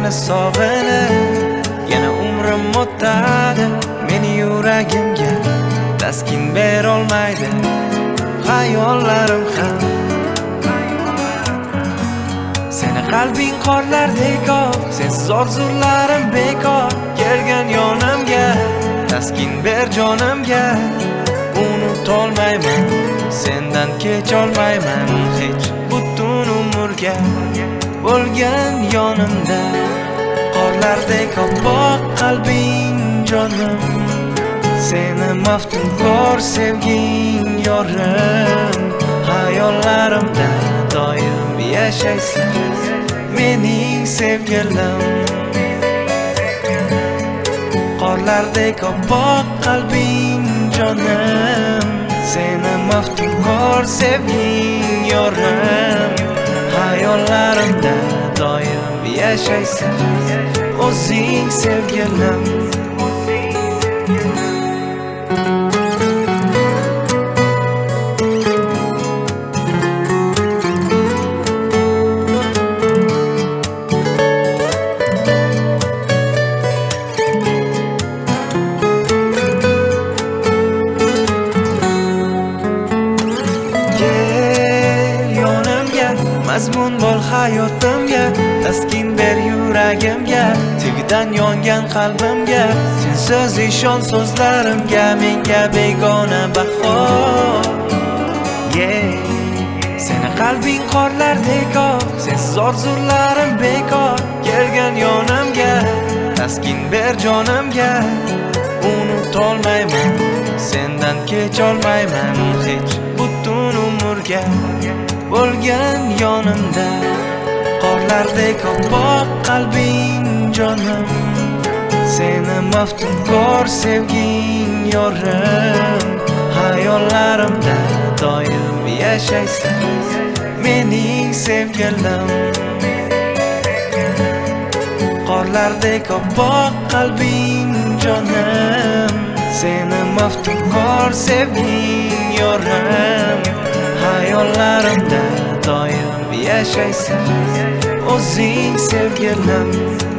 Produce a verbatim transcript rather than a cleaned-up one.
seni sog'inib, yana umrim o'tadi, meni yuragimga taskin berolmaydi xayollarim ham. Seni qalbing qorlardek oq, sensiz orzularim bekor. Kelgan yonimga, taskin ber jonimga. Unutolmayman, sendan kecholmayman hech butun umrga. Bo'lgan yonimda, qorlardek oppoq qalbing jonim. Seni maftunkor sevging yorim. Hayollarimda doim yashaysan mening sevgilim. Qorlardek oppoq qalbing jonim. Seni maftunkor sevging yorim. Hayollarimda doim yashaysan o'zing sevgilim. Mazmun bo'l hayotimga, taskin ber yuragimga, sevgidan yongan qalbimga. Sensiz ishon so'zlarimga, menga begona bahor. Yeah. Seni qalbing qorlardek oq, sensiz orzularim bekor. Kelgan yonimga, taskin ber jonimga. Unutolmayman, sendan kecholmayman hech butun umrga. Bo'lgan yonimda, qorlardek oppoq qalbing jonim. Seni maftunkor sevging yorim. Hayollarimda doim yashaysan mening sevgilim. Qorlardek oppoq qalbing jonim. Seni maftunkor sevging yorim. Hayollarimda doim yashaysan o'zing sevgilim.